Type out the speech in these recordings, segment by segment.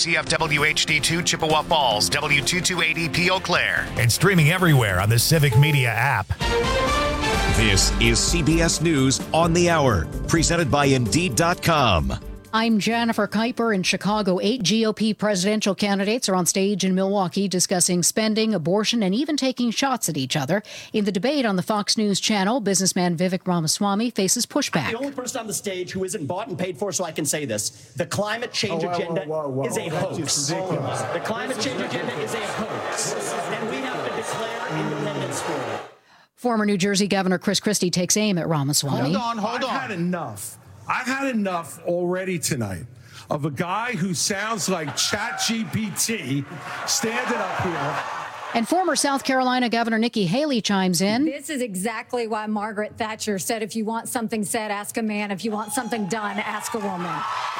KCFW HD2 Chippewa Falls, W228EP Eau Claire. And streaming everywhere on the Civic Media app. This is CBS News on the Hour, presented by Indeed.com. I'm Jennifer Kuiper in Chicago. 8 GOP presidential candidates are on stage in Milwaukee discussing spending, abortion, and even taking shots at each other. In the debate on the Fox News channel, businessman Vivek Ramaswamy faces pushback. I'm the only person on the stage who isn't bought and paid for, so I can say this. The climate change agenda is a hoax. The climate change agenda is a hoax. And we have to declare independence for it. Former New Jersey Governor Chris Christie takes aim at Ramaswamy. Hold on. I've had enough already tonight of a guy who sounds like ChatGPT standing up here. And former South Carolina Governor Nikki Haley chimes in. This is exactly why Margaret Thatcher said, if you want something said, ask a man. If you want something done, ask a woman.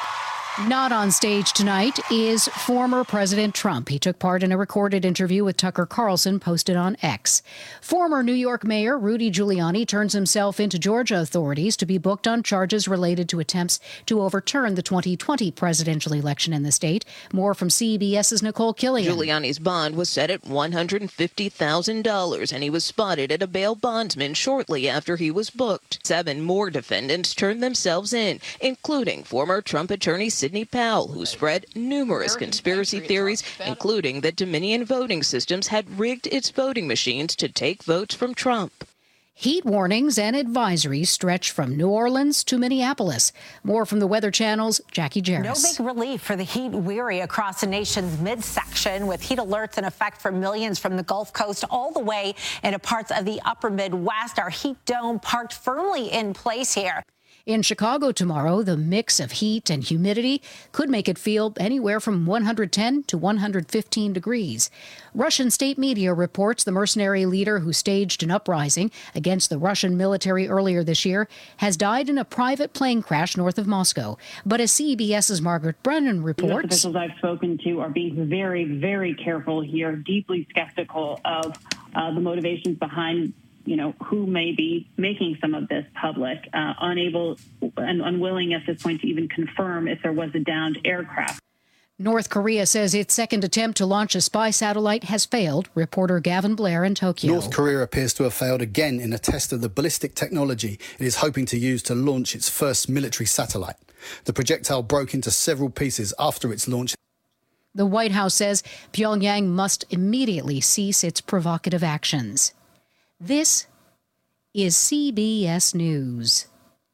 Not on stage tonight is former President Trump. He took part in a recorded interview with Tucker Carlson posted on X. Former New York Mayor Rudy Giuliani turns himself into Georgia authorities to be booked on charges related to attempts to overturn the 2020 presidential election in the state. More from CBS's Nicole Killian. Giuliani's bond was set at $150,000, and he was spotted at a bail bondsman shortly after he was booked. 7 more defendants turned themselves in, including former Trump attorney Sidney Powell, who spread numerous conspiracy theories, including that Dominion Voting Systems had rigged its voting machines to take votes from Trump. Heat warnings and advisories stretch from New Orleans to Minneapolis. More from the Weather Channel's Jackie Jarris. No big relief for the heat-weary across the nation's midsection, with heat alerts in effect for millions from the Gulf Coast all the way into parts of the upper Midwest. Our heat dome parked firmly in place here. In Chicago tomorrow, the mix of heat and humidity could make it feel anywhere from 110 to 115 degrees. Russian state media reports the mercenary leader who staged an uprising against the Russian military earlier this year has died in a private plane crash north of Moscow. But as CBS's Margaret Brennan reports, U.S. officials I've spoken to are being very, very careful here, deeply skeptical of the motivations behind who may be making some of this public, unable and unwilling at this point to even confirm if there was a downed aircraft. North Korea says its second attempt to launch a spy satellite has failed. Reporter Gavin Blair in Tokyo. North Korea appears to have failed again in a test of the ballistic technology it is hoping to use to launch its first military satellite. The projectile broke into several pieces after its launch. The White House says Pyongyang must immediately cease its provocative actions. This is CBS News.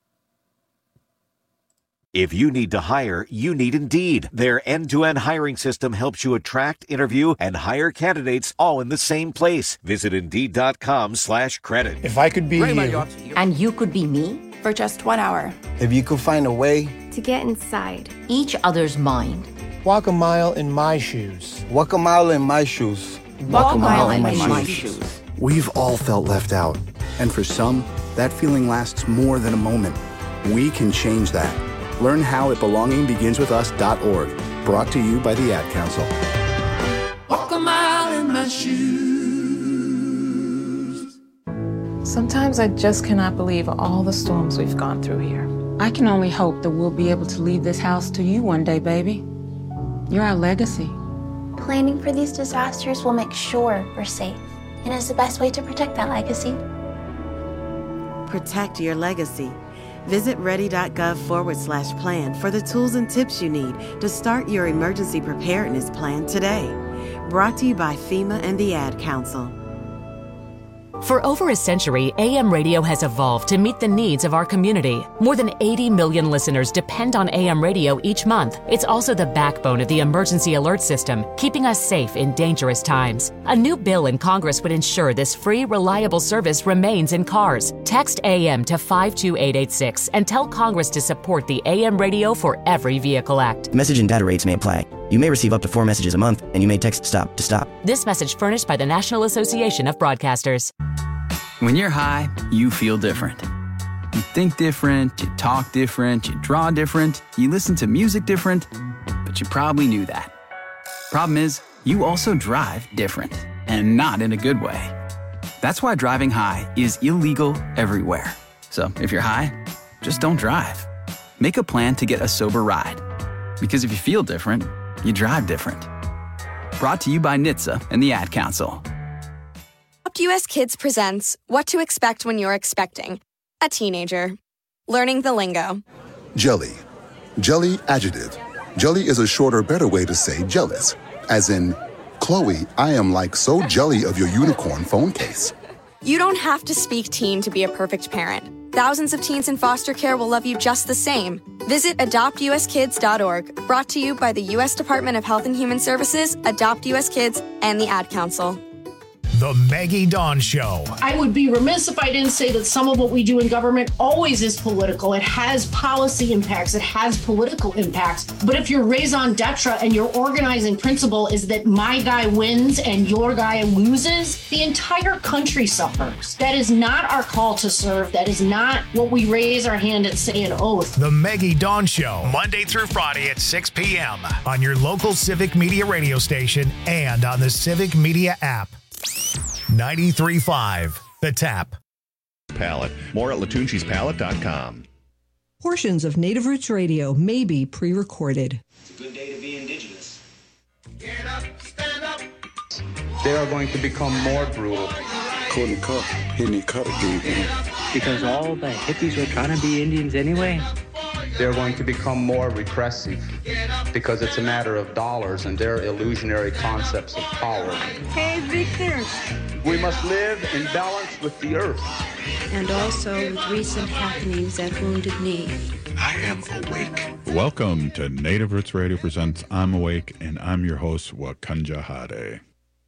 If you need to hire, you need Indeed. Their end-to-end hiring system helps you attract, interview, and hire candidates all in the same place. Visit Indeed.com/credit. If I could be you. And you could be me for just 1 hour. If you could find a way to get inside each other's mind. Walk a mile in my shoes. Walk a mile in my shoes. Walk a mile in my shoes. We've all felt left out. And for some, that feeling lasts more than a moment. We can change that. Learn how at belongingbeginswithus.org. Brought to you by the Ad Council. Walk a mile in my shoes. Sometimes I just cannot believe all the storms we've gone through here. I can only hope that we'll be able to leave this house to you one day, baby. You're our legacy. Planning for these disasters will make sure we're safe, and is the best way to protect that legacy. Protect your legacy. Visit ready.gov/plan for the tools and tips you need to start your emergency preparedness plan today. Brought to you by FEMA and the Ad Council. For over a century, AM radio has evolved to meet the needs of our community. More than 80 million listeners depend on AM radio each month. It's also the backbone of the emergency alert system, keeping us safe in dangerous times. A new bill in Congress would ensure this free, reliable service remains in cars. Text AM to 52886 and tell Congress to support the AM radio for every vehicle act. Message and data rates may apply. You may receive up to 4 messages a month, and you may text STOP to stop. This message furnished by the National Association of Broadcasters. When you're high, you feel different. You think different, you talk different, you draw different, you listen to music different, but you probably knew that. Problem is, you also drive different, and not in a good way. That's why driving high is illegal everywhere. So if you're high, just don't drive. Make a plan to get a sober ride. Because if you feel different, you drive different. Brought to you by NHTSA and the Ad Council. Adopt US Kids presents What to Expect When You're Expecting a Teenager. Learning the lingo. Jelly. Jelly adjective. Jelly is a shorter, better way to say jealous. As in, Chloe, I am like so jelly of your unicorn phone case. You don't have to speak teen to be a perfect parent. Thousands of teens in foster care will love you just the same. Visit adoptuskids.org. Brought to you by the U.S. Department of Health and Human Services, Adopt US Kids, and the Ad Council. The Maggie Dawn Show. I would be remiss if I didn't say that some of what we do in government always is political. It has policy impacts. It has political impacts. But if your raison d'etre and your organizing principle is that my guy wins and your guy loses, the entire country suffers. That is not our call to serve. That is not what we raise our hand and say an oath. The Maggie Dawn Show, Monday through Friday at 6 p.m. on your local Civic Media radio station and on the Civic Media app. 93.5, The Tap. Palette. More at LaTucci'sPalette.com. Portions of Native Roots Radio may be pre-recorded. It's a good day to be indigenous. Get up, stand up. They are going to become more brutal. Couldn't cut, hitting cut again. Because all the hippies were trying to be Indians anyway. They're going to become more repressive because it's a matter of dollars and their illusionary concepts of power. Hey, Victor. We must live in balance with the earth. And also with recent happenings at Wounded Knee. I am awake. Welcome to Native Roots Radio presents I'm Awake, and I'm your host, Wakanja Hade.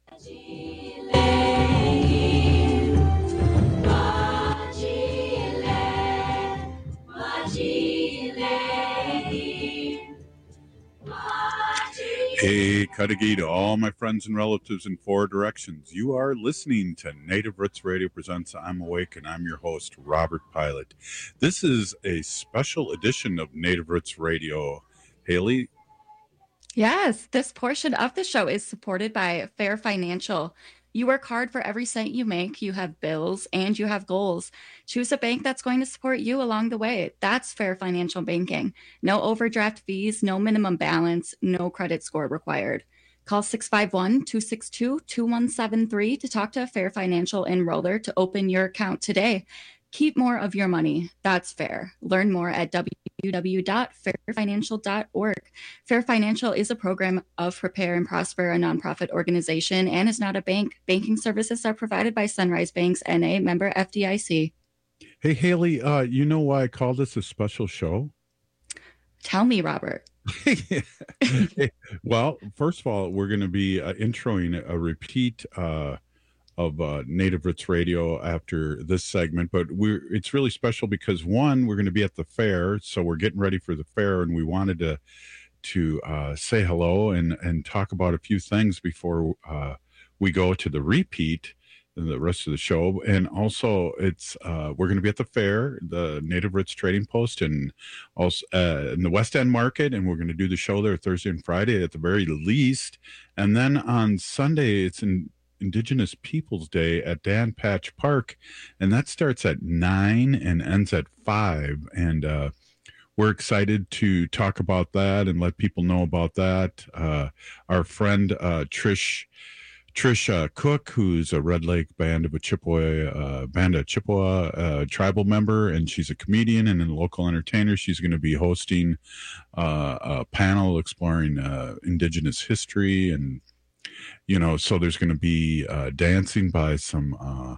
Hey, Kadagi to all my friends and relatives in four directions. You are listening to Native Roots Radio presents I'm Awake, and I'm your host, Robert Pilot. This is a special edition of Native Roots Radio. Haley? Yes, this portion of the show is supported by Fair Financial. You work hard for every cent you make. You have bills and you have goals. Choose a bank that's going to support you along the way. That's Fair Financial Banking. No overdraft fees, no minimum balance, no credit score required. Call 651-262-2173 to talk to a Fair Financial enroller to open your account today. Keep more of your money. That's fair. Learn more at www.fairfinancial.org. Fair Financial is a program of Prepare and Prosper, a nonprofit organization, and is not a bank. Banking services are provided by Sunrise Banks, N.A., member FDIC. Hey, Haley, you know why I call this a special show? Tell me, Robert. Well, first of all, we're going to be introing a repeat of Native Roots Radio after this segment, but it's really special because one, we're going to be at the fair, so we're getting ready for the fair, and we wanted to say hello and talk about a few things before we go to the repeat and the rest of the show. And also, it's we're going to be at the fair, the Native Roots Trading Post, and also in the West End Market, and we're going to do the show there Thursday and Friday at the very least, and then on Sunday it's in Indigenous Peoples Day at Dan Patch Park, and that starts at 9 and ends at 5, and we're excited to talk about that and let people know about that. Our friend Trish Cook, who's a Red Lake Band of Chippewa tribal member, and she's a comedian and a local entertainer. She's going to be hosting a panel exploring Indigenous history, and so there's going to be dancing by some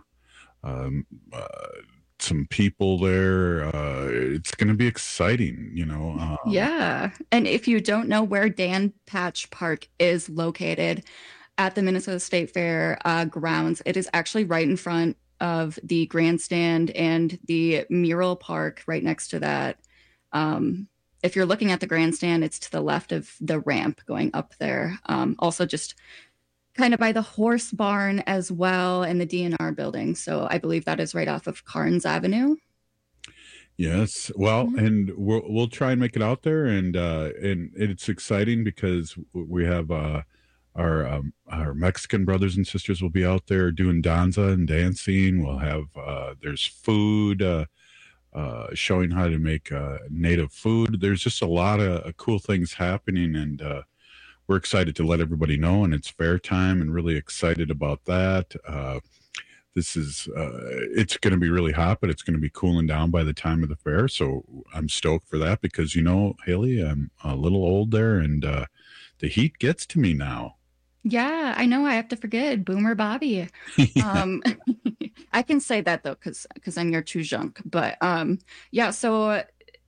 people there. It's going to be exciting, Yeah. And if you don't know where Dan Patch Park is located at the Minnesota State Fair grounds, it is actually right in front of the grandstand and the mural park right next to that. If you're looking at the grandstand, it's to the left of the ramp going up there. Also just kind of by the horse barn as well, and the DNR building. So I believe that is right off of Carnes Avenue. Yes. Well, and we'll try and make it out there, and it's exciting because we have our Mexican brothers and sisters will be out there doing danza and dancing. We'll have there's food, showing how to make native food. There's just a lot of cool things happening, and we're excited to let everybody know, and it's fair time, and really excited about that. This is it's going to be really hot, but it's going to be cooling down by the time of the fair. So I'm stoked for that because, Haley, I'm a little old there, and the heat gets to me now. Yeah, I know. I have to forget Boomer Bobby. I can say that though, because I'm your Tujunk. But yeah. So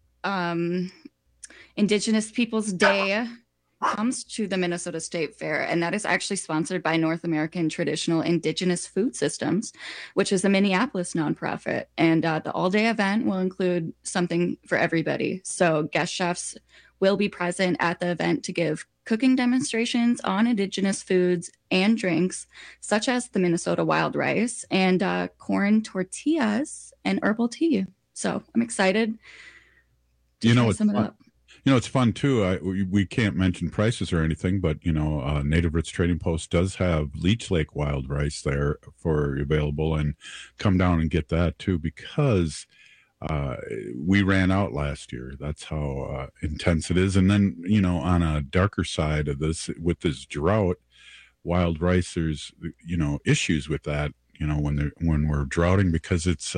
Indigenous Peoples Day comes to the Minnesota State Fair, and that is actually sponsored by North American Traditional Indigenous Food Systems, which is a Minneapolis nonprofit. And the all-day event will include something for everybody. So guest chefs will be present at the event to give cooking demonstrations on Indigenous foods and drinks, such as the Minnesota wild rice and corn tortillas and herbal tea. So I'm excited to try some of that. It's fun too. We can't mention prices or anything, but Native Roots Trading Post does have Leech Lake wild rice there for available, and come down and get that too, because we ran out last year. That's how intense it is. And then on a darker side of this, with this drought, wild rice, there's issues with that. When we're droughting, because it's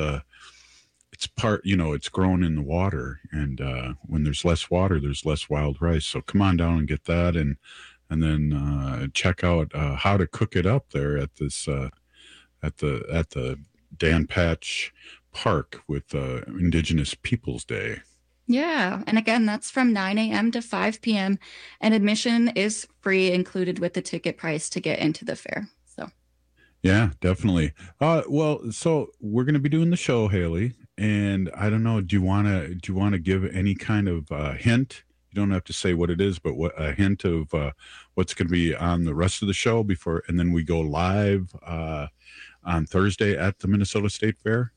grown in the water, and when there's less water, there's less wild rice. So come on down and get that, and then check out how to cook it up there at this at the Dan Patch Park with Indigenous Peoples Day. Yeah, and again, that's from 9 a.m. to 5 p.m. and admission is free, included with the ticket price to get into the fair. So. Yeah, definitely. Well, so we're going to be doing the show, Haley. And I don't know, do you want to give any kind of hint? You don't have to say what it is, but a hint of what's going to be on the rest of the show before, and then we go live on Thursday at the Minnesota State Fair?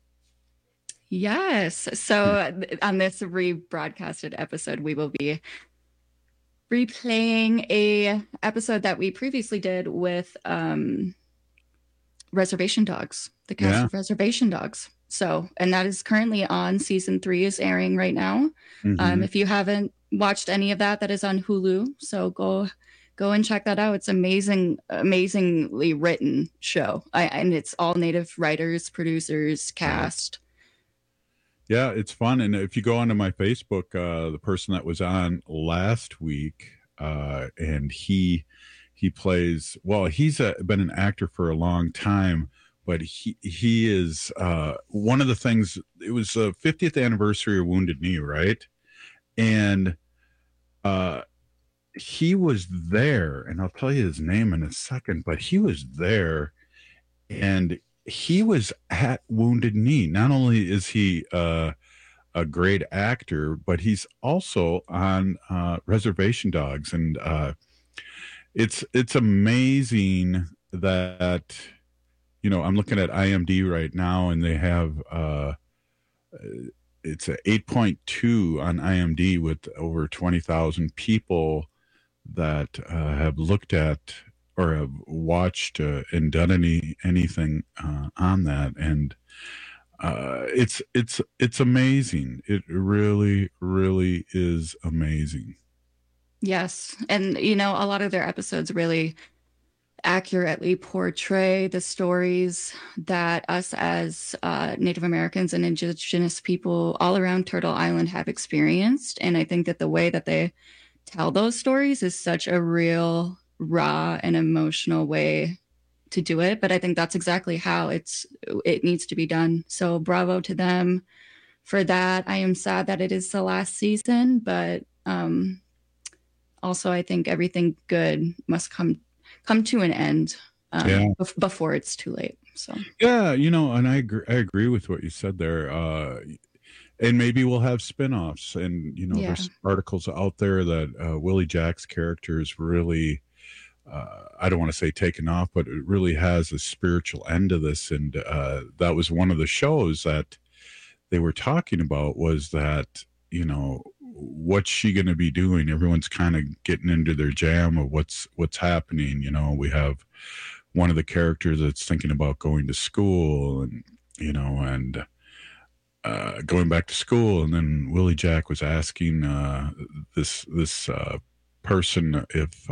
Yes. So on this rebroadcasted episode, we will be replaying a episode that we previously did with Reservation Dogs, the cast of Reservation Dogs. So, and that is currently on season 3 is airing right now. Mm-hmm. If you haven't watched any of that is on Hulu. So go and check that out. It's amazingly written show. And it's all Native writers, producers, cast. Yeah, it's fun. And if you go onto my Facebook, the person that was on last week, and he plays, well, he's been an actor for a long time. But he is one of the things. It was the 50th anniversary of Wounded Knee, right? And he was there, and I'll tell you his name in a second. But he was there, and he was at Wounded Knee. Not only is he a great actor, but he's also on Reservation Dogs, and it's amazing that. I'm looking at IMDb right now, and they have it's a 8.2 on IMDb with over 20,000 people that have looked at or have watched and done anything on that, and it's amazing. It really, really is amazing. Yes, and a lot of their episodes really accurately portray the stories that us as Native Americans and Indigenous people all around Turtle Island have experienced. And I think that the way that they tell those stories is such a real, raw, and emotional way to do it. But I think that's exactly how it needs to be done. So bravo to them for that. I am sad that it is the last season, but also I think everything good must come to an end before it's too late. So and I agree with what you said there. And maybe we'll have spin-offs, and there's articles out there that Willie Jack's character is really I don't want to say taken off, but it really has a spiritual end to this. And that was one of the shows that they were talking about, was that what's she going to be doing? Everyone's kind of getting into their jam of what's happening. We have one of the characters that's thinking about going to school, and going back to school. And then Willie Jack was asking this person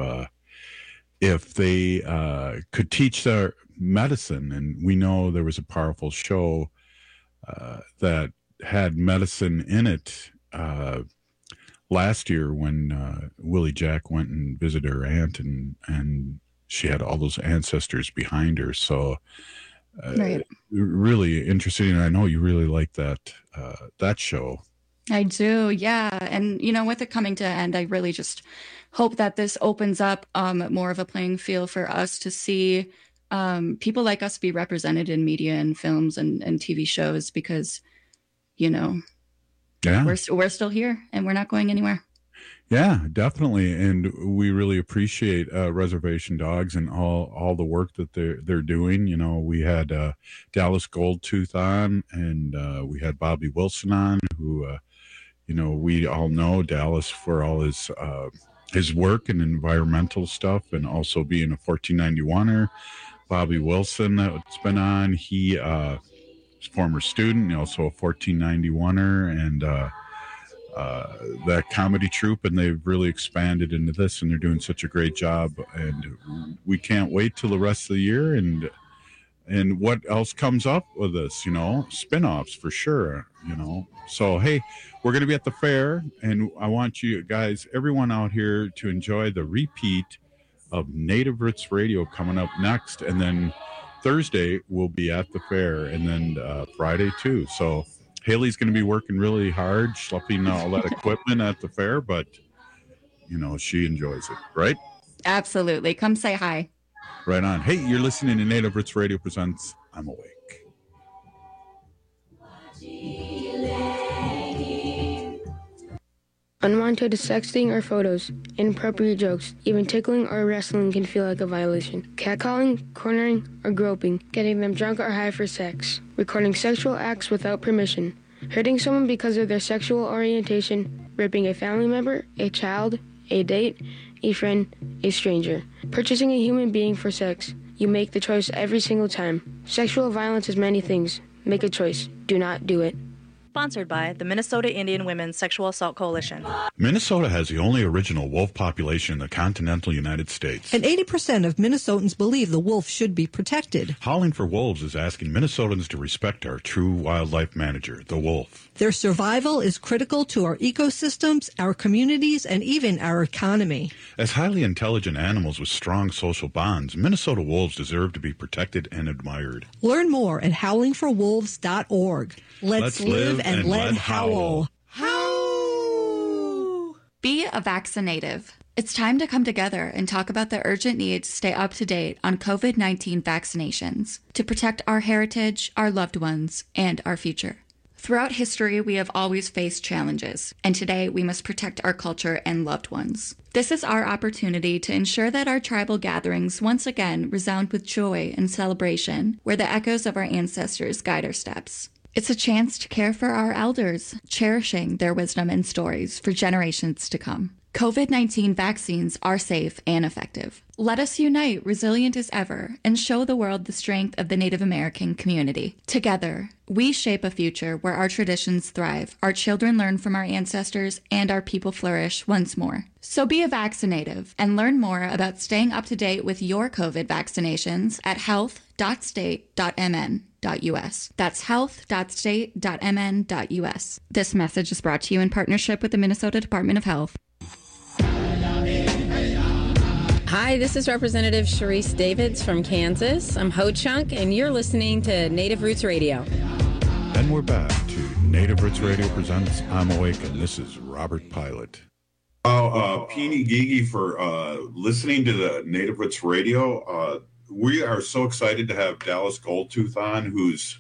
if they could teach their medicine. And we know there was a powerful show that had medicine in it last year when Willie Jack went and visited her aunt, and she had all those ancestors behind her. So Right. really interesting. And I know you really like that show. I do, yeah. And, with it coming to an end, I really just hope that this opens up more of a playing field for us to see people like us be represented in media and films and TV shows, because, we're still here and we're not going anywhere. Yeah, definitely. And we really appreciate Reservation Dogs and all the work that they're doing. We had Dallas Goldtooth on, and we had Bobby Wilson on, who, we all know Dallas for all his work and environmental stuff, and also being a 1491er. Bobby Wilson that's been on, he is a former student, also a 1491er, and that comedy troupe, and they've really expanded into this, and they're doing such a great job, and we can't wait till the rest of the year and what else comes up with this, spin-offs for sure, so hey, we're going to be at the fair, and I want you guys, everyone out here, to enjoy the repeat of Native Roots Radio coming up next, and then Thursday we'll be at the fair, and then Friday too. So Haley's going to be working really hard, schlepping all that equipment at the fair, but, she enjoys it, right? Absolutely. Come say hi. Right on. Hey, you're listening to Native Roots Radio presents I'm Awake. Unwanted sexting or photos, inappropriate jokes, even tickling or wrestling can feel like a violation. Catcalling, cornering, or groping, getting them drunk or high for sex, recording sexual acts without permission, hurting someone because of their sexual orientation, raping a family member, a child, a date, a friend, a stranger, purchasing a human being for sex. You make the choice every single time. Sexual violence is many things. Make a choice. Do not do it. Sponsored by the Minnesota Indian Women's Sexual Assault Coalition. Minnesota has the only original wolf population in the continental United States. And 80% of Minnesotans believe the wolf should be protected. Howling for Wolves is asking Minnesotans to respect our true wildlife manager, the wolf. Their survival is critical to our ecosystems, our communities, and even our economy. As highly intelligent animals with strong social bonds, Minnesota wolves deserve to be protected and admired. Learn more at howlingforwolves.org. Let's live and let howl. Howl! Be a vaccinative. It's time to come together and talk about the urgent need to stay up to date on COVID-19 vaccinations to protect our heritage, our loved ones, and our future. Throughout history, we have always faced challenges, and today we must protect our culture and loved ones. This is our opportunity to ensure that our tribal gatherings once again resound with joy and celebration, where the echoes of our ancestors guide our steps. It's a chance to care for our elders, cherishing their wisdom and stories for generations to come. COVID-19 vaccines are safe and effective. Let us unite, resilient as ever, and show the world the strength of the Native American community. Together, we shape a future where our traditions thrive, our children learn from our ancestors, and our people flourish once more. So be a vaccinative and learn more about staying up to date with your COVID vaccinations at health.state.mn.us. That's health.state.mn.us. This message is brought to you in partnership with the Minnesota Department of Health. Hi, this is Representative Sharice Davids from Kansas. I'm Ho Chunk, and you're listening to Native Roots Radio. And we're back to Native Roots Radio presents I'm Awake, and this is Robert Pilot. Peony Gigi for listening to the Native Roots Radio. We are so excited to have Dallas Goldtooth on, who's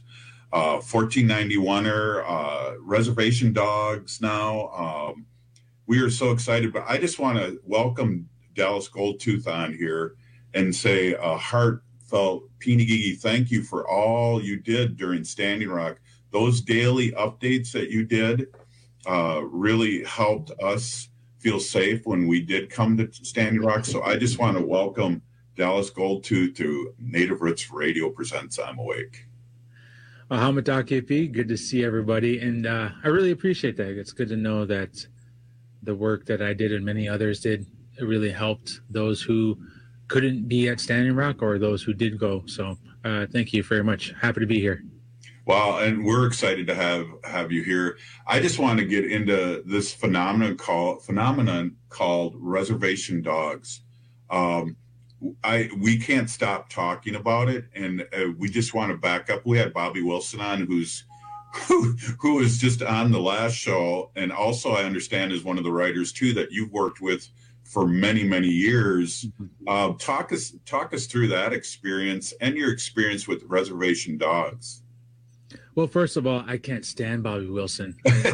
1491er, Reservation Dogs now. We are so excited, but I just want to welcome Dallas Goldtooth on here and say a heartfelt Peony Gigi thank you for all you did during Standing Rock. Those daily updates that you did really helped us feel safe when we did come to Standing Rock. So I just want to welcome Dallas Goldtooth to Native Roots Radio presents I'm Awake. Hamadaki, good to see everybody, and I really appreciate that. It's good to know that the work that I did and many others did really helped those who couldn't be at Standing Rock or those who did go. So thank you very much. Happy to be here. Well, and we're excited to have you here. I just want to get into this phenomenon called reservation dogs. We can't stop talking about it, and we just want to back up. We had Bobby Wilson on, who was just on the last show, and also I understand is one of the writers too that you've worked with for many, many years. Talk us through that experience and your experience with reservation dogs. Well, first of all, I can't stand Bobby Wilson.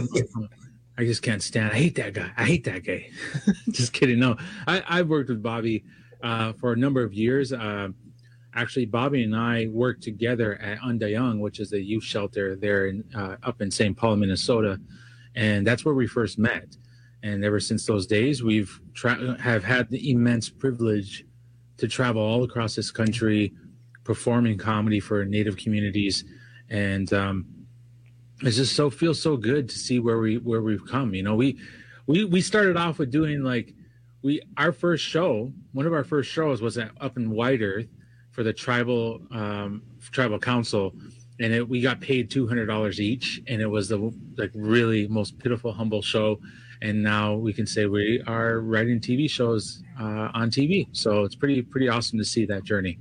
I just can't stand. I hate that guy. Just kidding. No, I've worked with Bobby for a number of years. Actually, Bobby and I worked together at Undayung, which is a youth shelter there up in St. Paul, Minnesota, and that's where we first met. And ever since those days, we've have had the immense privilege to travel all across this country, performing comedy for Native communities, and it just feels so good to see where we've come. You know, we started off with doing our first show. One of our first shows was up in White Earth for the tribal council, and we got paid $200 each, and it was the really most pitiful, humble show. And now we can say we are writing TV shows on TV. So it's pretty awesome to see that journey.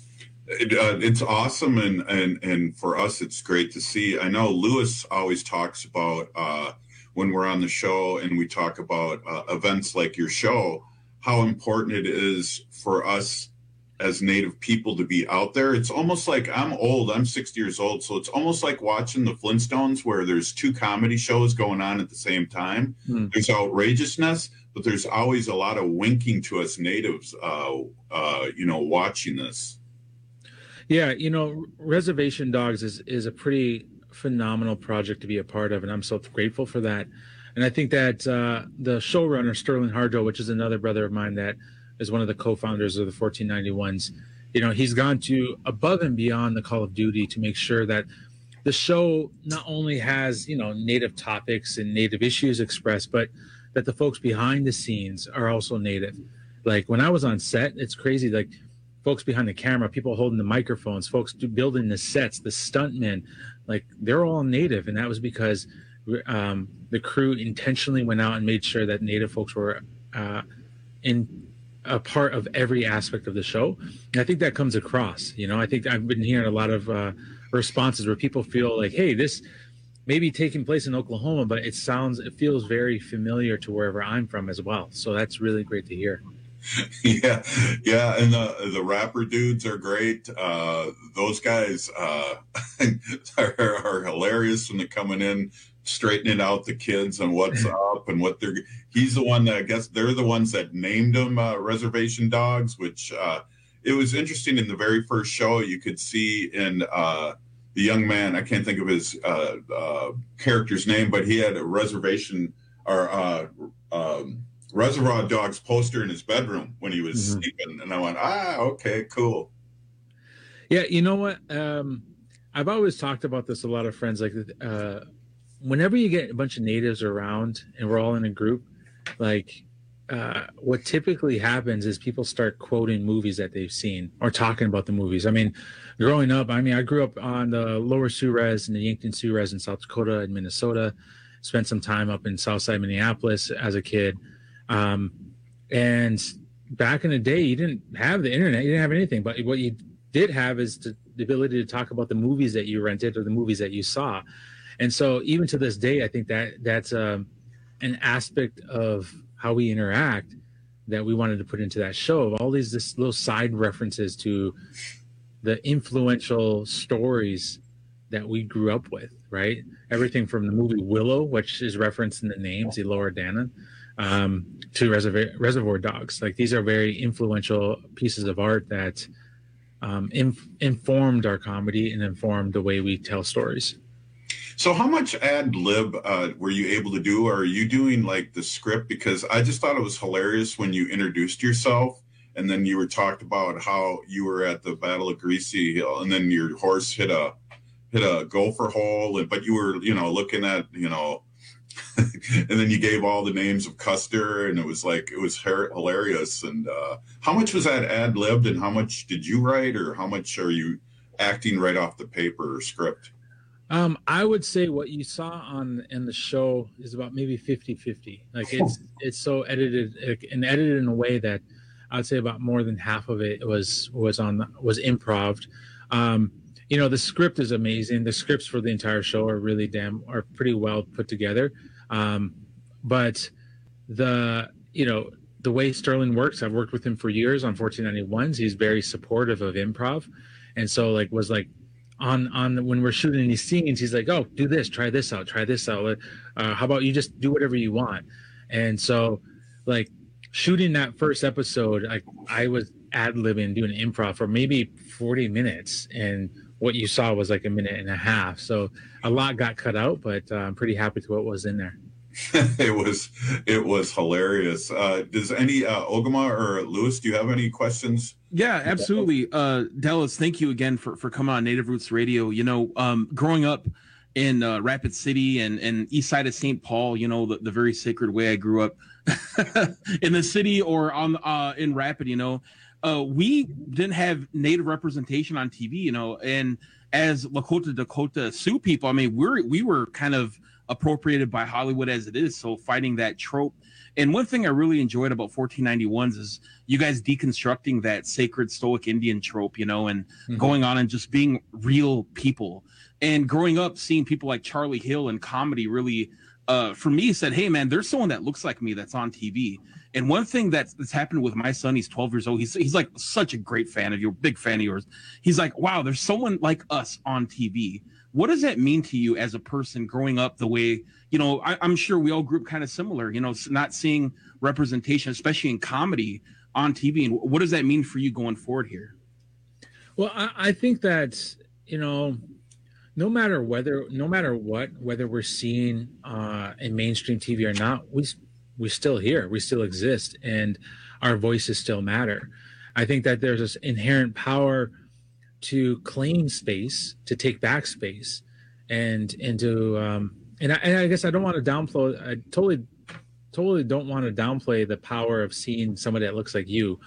It's awesome, and for us, it's great to see. I know Lewis always talks about when we're on the show and we talk about events like your show, how important it is for us as Native people to be out there. It's almost like I'm 60 years old, so it's almost like watching the Flintstones where there's two comedy shows going on at the same time. There's outrageousness, but there's always a lot of winking to us Natives, watching this. Yeah, Reservation Dogs is a pretty phenomenal project to be a part of, and I'm so grateful for that. And I think that the showrunner, Sterling Harjo, which is another brother of mine that is one of the co-founders of the 1491s, he's gone to above and beyond the call of duty to make sure that the show not only has, Native topics and Native issues expressed, but that the folks behind the scenes are also Native. Like when I was on set, it's crazy. Like folks behind the camera, people holding the microphones, folks building the sets, the stuntmen, they're all Native. And that was because the crew intentionally went out and made sure that Native folks were in a part of every aspect of the show. And I think that comes across. I think I've been hearing a lot of responses where people feel like, hey, this may be taking place in Oklahoma, but it feels very familiar to wherever I'm from as well. So that's really great to hear. Yeah, and the rapper dudes are great. Those guys are hilarious when they're coming in, straightening out the kids and what's up and what he's the one that I guess they're the ones that named them Reservation Dogs, which it was interesting. In the very first show, you could see in the young man, I can't think of his character's name, but he had a reservation or Reservoir Dogs poster in his bedroom when he was sleeping, and I went, okay, cool. Yeah, you know what? I've always talked about this. A lot of friends whenever you get a bunch of Natives around and we're all in a group, what typically happens is people start quoting movies that they've seen or talking about the movies. I mean, growing up, I grew up on the Lower Sioux Res and the Yankton Sioux Res in South Dakota and Minnesota. Spent some time up in Southside Minneapolis as a kid. And back in the day, you didn't have the internet, you didn't have anything, but what you did have is the ability to talk about the movies that you rented or the movies that you saw. And so even to this day, I think that's an aspect of how we interact that we wanted to put into that show, of all these little side references to the influential stories that we grew up with, right? Everything from the movie Willow, which is referenced in the names, the Elora Danan, to Reservoir Dogs. These are very influential pieces of art that informed our comedy and informed the way we tell stories. So how much ad lib were you able to do? Or are you doing the script? Because I just thought it was hilarious when you introduced yourself and then you were talked about how you were at the Battle of Greasy Hill and then your horse hit a gopher hole, but you were, looking at, And then you gave all the names of Custer, and it was hilarious. And how much was that ad-libbed, and how much did you write, or how much are you acting right off the paper or script? I would say what you saw in the show is about maybe 50-50. Like it's so edited and edited in a way that I'd say about more than half of it was improv. The script is amazing. The scripts for the entire show are pretty well put together. But the way Sterling works, I've worked with him for years on 1491s. He's very supportive of improv. And so on when we're shooting these scenes, he's like, oh, do this, try this out. How about you just do whatever you want? And so shooting that first episode, I was ad-libbing, doing improv for maybe 40 minutes. And what you saw was like a minute and a half. So a lot got cut out, but I'm pretty happy with what was in there. It was hilarious. Does any Ogama or Lewis, do you have any questions? Yeah, absolutely. Dallas, thank you again for coming on Native Roots Radio. Growing up in Rapid City and east side of St. Paul, the very sacred way I grew up in the city or in Rapid, we didn't have Native representation on TV, and as Lakota Dakota Sioux people, I mean, we were kind of appropriated by Hollywood as it is. So fighting that trope. And one thing I really enjoyed about 1491s is you guys deconstructing that sacred stoic Indian trope, and going on and just being real people. And growing up, seeing people like Charlie Hill in comedy really, for me, said, hey, man, there's someone that looks like me that's on TV. And one thing that's happened with my son, he's 12 years old. He's like such a great fan of you, big fan of yours. He's like, wow, there's someone like us on TV. What does that mean to you as a person growing up the way, I'm sure we all grew up kind of similar, not seeing representation, especially in comedy on TV. And what does that mean for you going forward here? Well, I think that, no matter what, whether we're seeing in mainstream TV or not, we're still here. We still exist, and our voices still matter. I think that there's this inherent power to claim space, to take back space, and to and I guess I don't want to downplay. I totally don't want to downplay the power of seeing somebody that looks like you,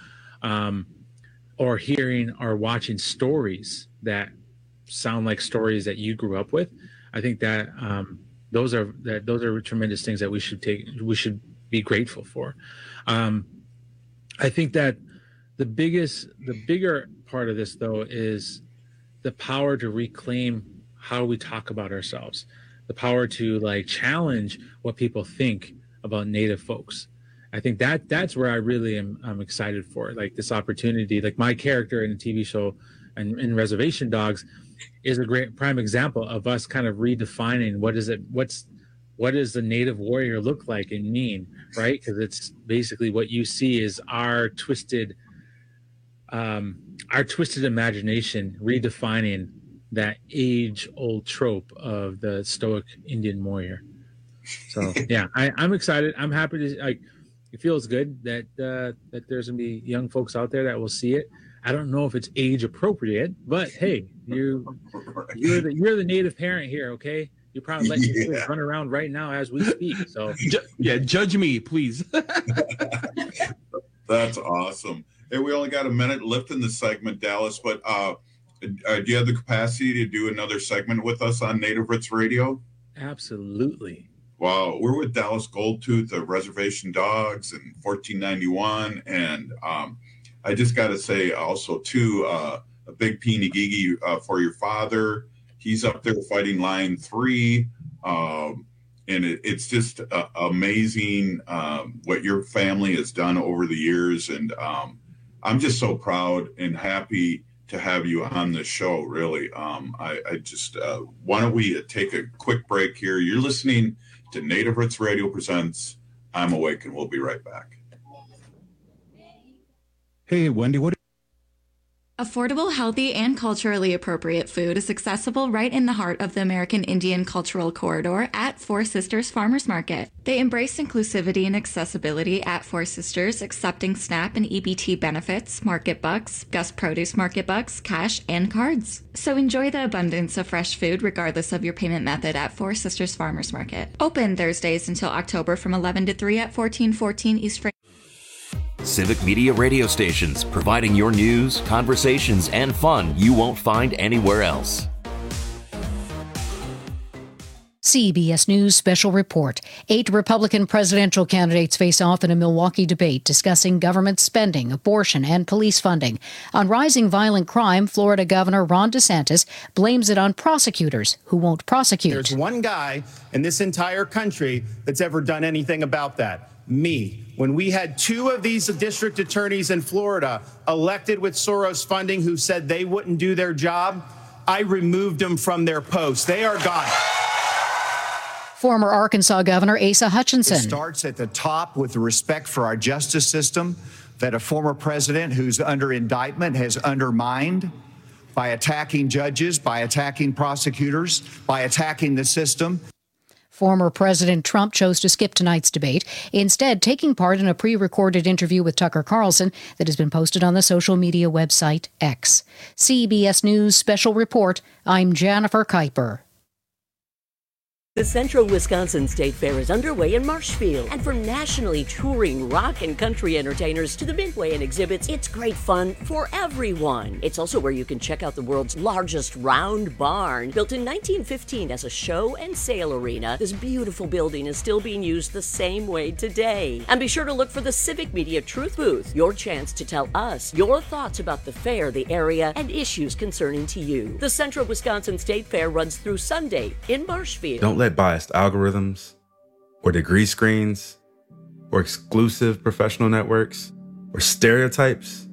or hearing or watching stories that sound like stories that you grew up with. I think that those are tremendous things that we should be grateful for. I think that the bigger part of this, though, is the power to reclaim how we talk about ourselves, the power to challenge what people think about Native folks. I think that's where I really am excited for, this opportunity. My character in the TV show and in Reservation Dogs is a great prime example of us kind of redefining what does the Native warrior look like and mean, right? Because it's basically what you see is our twisted imagination redefining that age-old trope of the stoic Indian warrior. So yeah, I'm excited. I'm happy to it feels good that there's gonna be young folks out there that will see it. I don't know if it's age appropriate, but hey, you're the Native parent here, okay? You're probably letting your kids run around right now as we speak. So judge me, please. That's awesome. Hey, we only got a minute left in the segment, Dallas, but do you have the capacity to do another segment with us on Native Roots Radio? Absolutely. Wow, we're with Dallas Goldtooth of Reservation Dogs and 1491, and I just got to say also too, a big Pinigigi for your father. He's up there fighting Line 3, and it's just amazing what your family has done over the years, and I'm just so proud and happy to have you on the show. Really, I just why don't we take a quick break here? You're listening to Native Roots Radio presents I'm Awake, and we'll be right back. Hey, Wendy, what? Affordable, healthy, and culturally appropriate food is accessible right in the heart of the American Indian Cultural Corridor at Four Sisters Farmers Market. They embrace inclusivity and accessibility at Four Sisters, accepting SNAP and EBT benefits, market bucks, Gus Produce market bucks, cash, and cards. So enjoy the abundance of fresh food regardless of your payment method at Four Sisters Farmers Market. Open Thursdays until October from 11 to 3 at 1414 East Franklin. Civic Media radio stations, providing your news, conversations, and fun you won't find anywhere else. CBS News Special Report. 8 Republican presidential candidates face off in a Milwaukee debate discussing government spending, abortion, and police funding. On rising violent crime, Florida Governor Ron DeSantis blames it on prosecutors who won't prosecute. There's one guy in this entire country that's ever done anything about that. Me. When we had 2 of these district attorneys in Florida elected with Soros funding who said they wouldn't do their job, I removed them from their posts. They are gone. Former Arkansas Governor Asa Hutchinson. It starts at the top with the respect for our justice system that a former president who's under indictment has undermined by attacking judges, by attacking prosecutors, by attacking the system. Former President Trump chose to skip tonight's debate, instead taking part in a pre-recorded interview with Tucker Carlson that has been posted on the social media website X. CBS News Special Report, I'm Jennifer Kuiper. The Central Wisconsin State Fair is underway in Marshfield, and from nationally touring rock and country entertainers to the Midway and exhibits, it's great fun for everyone. It's also where you can check out the world's largest round barn. Built in 1915 as a show and sale arena, this beautiful building is still being used the same way today. And be sure to look for the Civic Media Truth Booth, your chance to tell us your thoughts about the fair, the area, and issues concerning to you. The Central Wisconsin State Fair runs through Sunday in Marshfield. Don't let biased algorithms or degree screens or exclusive professional networks or stereotypes.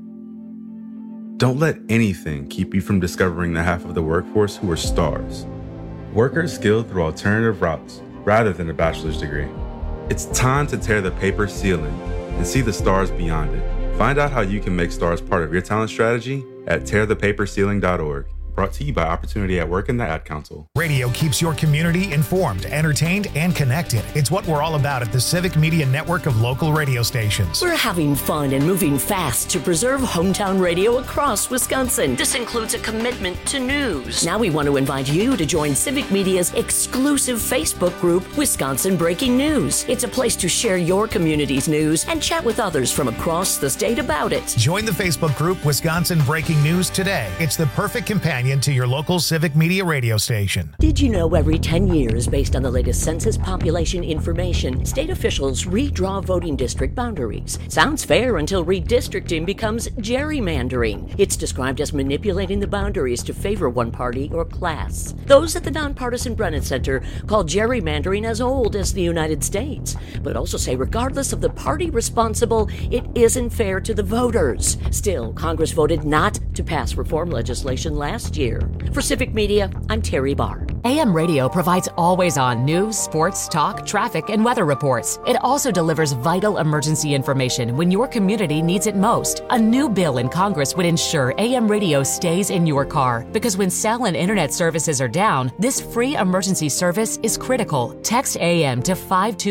Don't let anything keep you from discovering the half of the workforce who are stars. Workers skilled through alternative routes rather than a bachelor's degree. It's time to tear the paper ceiling and see the stars beyond it. Find out how you can make stars part of your talent strategy at tearthepaperceiling.org. Brought to you by Opportunity at Work and the Ad Council. Radio keeps your community informed, entertained, and connected. It's what we're all about at the Civic Media Network of local radio stations. We're having fun and moving fast to preserve hometown radio across Wisconsin. This includes a commitment to news. Now we want to invite you to join Civic Media's exclusive Facebook group, Wisconsin Breaking News. It's a place to share your community's news and chat with others from across the state about it. Join the Facebook group Wisconsin Breaking News today. It's the perfect companion to your local Civic Media radio station. Did you know every 10 years, based on the latest census population information, state officials redraw voting district boundaries? Sounds fair until redistricting becomes gerrymandering. It's described as manipulating the boundaries to favor one party or class. Those at the nonpartisan Brennan Center call gerrymandering as old as the United States, but also say regardless of the party responsible, it isn't fair to the voters. Still, Congress voted not to pass reform legislation last year. For Civic Media, I'm Terry Barr. AM radio provides always-on news, sports, talk, traffic, and weather reports. It also delivers vital emergency information when your community needs it most. A new bill in Congress would ensure AM radio stays in your car, because when cell and internet services are down, this free emergency service is critical. Text AM to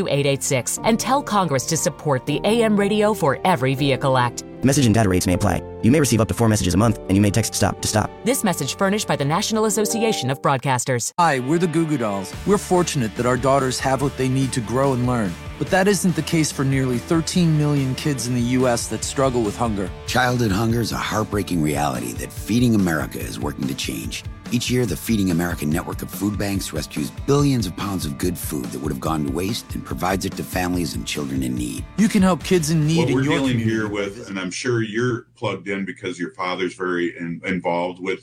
52886 and tell Congress to support the AM Radio for Every Vehicle Act. Message and data rates may apply. You may receive up to 4 messages a month, and you may text STOP to stop. This message furnished by the National Association of Broadcasters. Hi, we're the Goo Goo Dolls. We're fortunate that our daughters have what they need to grow and learn. But that isn't the case for nearly 13 million kids in the U.S. that struggle with hunger. Childhood hunger is a heartbreaking reality that Feeding America is working to change. Each year, the Feeding America network of food banks rescues billions of pounds of good food that would have gone to waste and provides it to families and children in need. You can help kids in need what in we're your dealing community. here with, and I'm sure you're plugged in because your father's very involved with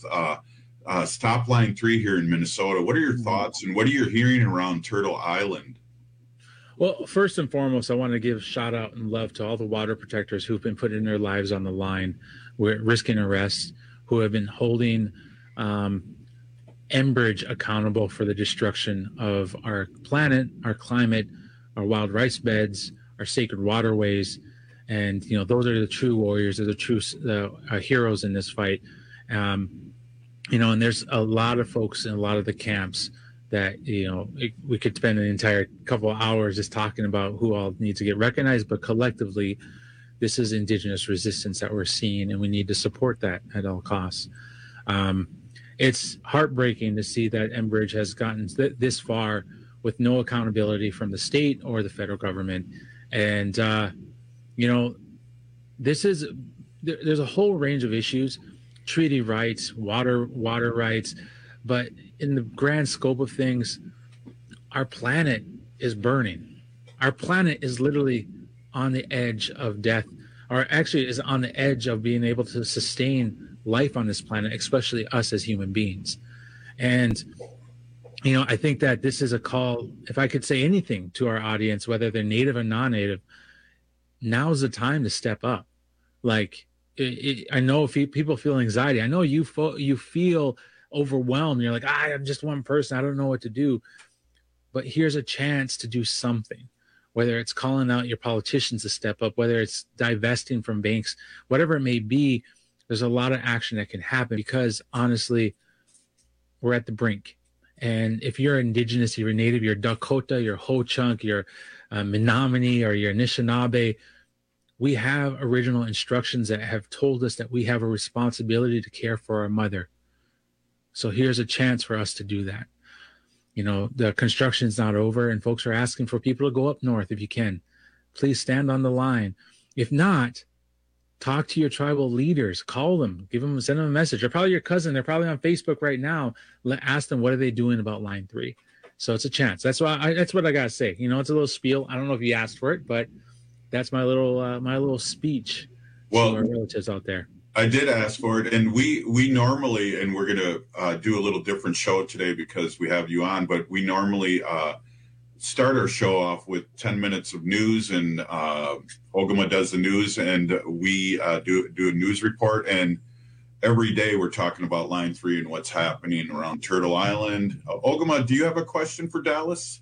Stop Line 3 here in Minnesota. What are your thoughts and what are you hearing around Turtle Island? Well, first and foremost, I want to give shout out and love to all the water protectors who've been putting their lives on the line, risking arrest, who have been holding Enbridge accountable for the destruction of our planet, our climate, our wild rice beds, our sacred waterways, And, those are the true warriors, they're the true heroes in this fight. And there's a lot of folks in a lot of the camps that, we could spend an entire couple of hours just talking about who all needs to get recognized, but collectively, this is Indigenous resistance that we're seeing, and we need to support that at all costs. It's heartbreaking to see that Enbridge has gotten this far with no accountability from the state or the federal government. And, there's a whole range of issues, treaty rights, water rights, but in the grand scope of things, our planet is burning. Our planet is literally on the edge of death, or actually is on the edge of being able to sustain life on this planet, especially us as human beings. And, I think that this is a call, if I could say anything to our audience, whether they're native or non-native, now's the time to step up. Like, I know if people feel anxiety. I know you feel overwhelmed. You're like, I'm just one person. I don't know what to do. But here's a chance to do something, whether it's calling out your politicians to step up, whether it's divesting from banks, whatever it may be. There's a lot of action that can happen because, honestly, we're at the brink. And if you're Indigenous, you're Native, you're Dakota, you're Ho-Chunk, you're Menominee, or you're Anishinaabe, we have original instructions that have told us that we have a responsibility to care for our mother. So here's a chance for us to do that. The construction's not over, and folks are asking for people to go up north if you can. Please stand on the line. If not, talk to your tribal leaders, call them, send them a message. They're probably your cousin. They're probably on Facebook right now. Ask them, what are they doing about Line 3? So it's a chance. That's what I got to say. It's a little spiel. I don't know if you asked for it, but that's my little speech to our relatives out there. I did ask for it, and we normally, and we're going to do a little different show today because we have you on, but we normally start our show off with 10 minutes of news, and Ogama does the news, and we do a news report, and every day we're talking about Line 3 and what's happening around Turtle Island. Ogama, do you have a question for Dallas?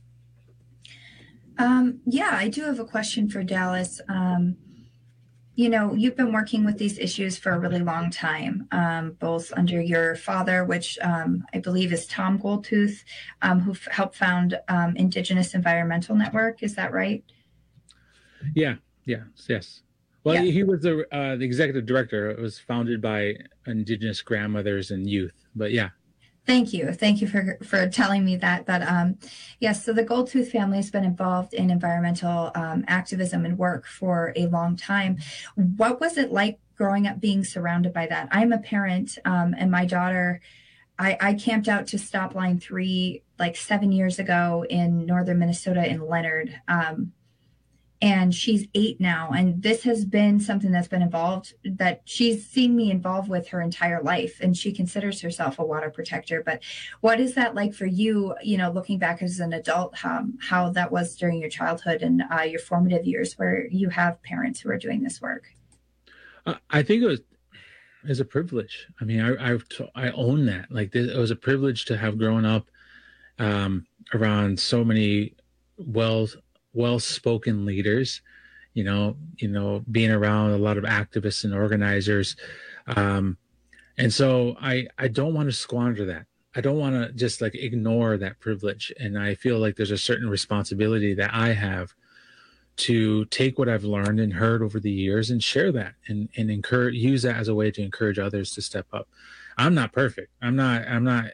Yeah, I do have a question for Dallas. You've been working with these issues for a really long time, both under your father, which I believe is Tom Goldtooth, who helped found Indigenous Environmental Network. Is that right? Yeah. Yes. Well, He was the executive director. It was founded by Indigenous grandmothers and youth. But yeah. Thank you for telling me that. But yes, so the Goldtooth family has been involved in environmental activism and work for a long time. What was it like growing up being surrounded by that? I'm a parent, and my daughter, I camped out to stop Line 3 like 7 years ago in northern Minnesota in Leonard. And she's 8 now. And this has been something that's been involved, that she's seen me involved with her entire life. And she considers herself a water protector. But what is that like for you, looking back as an adult, how that was during your childhood and your formative years where you have parents who are doing this work? I think it was a privilege. I mean, I own that. Like, it was a privilege to have grown up around so many well-spoken leaders, being around a lot of activists and organizers. And so I don't want to squander that. I don't want to just ignore that privilege. And I feel like there's a certain responsibility that I have to take what I've learned and heard over the years and share that and use that as a way to encourage others to step up. I'm not perfect. I'm not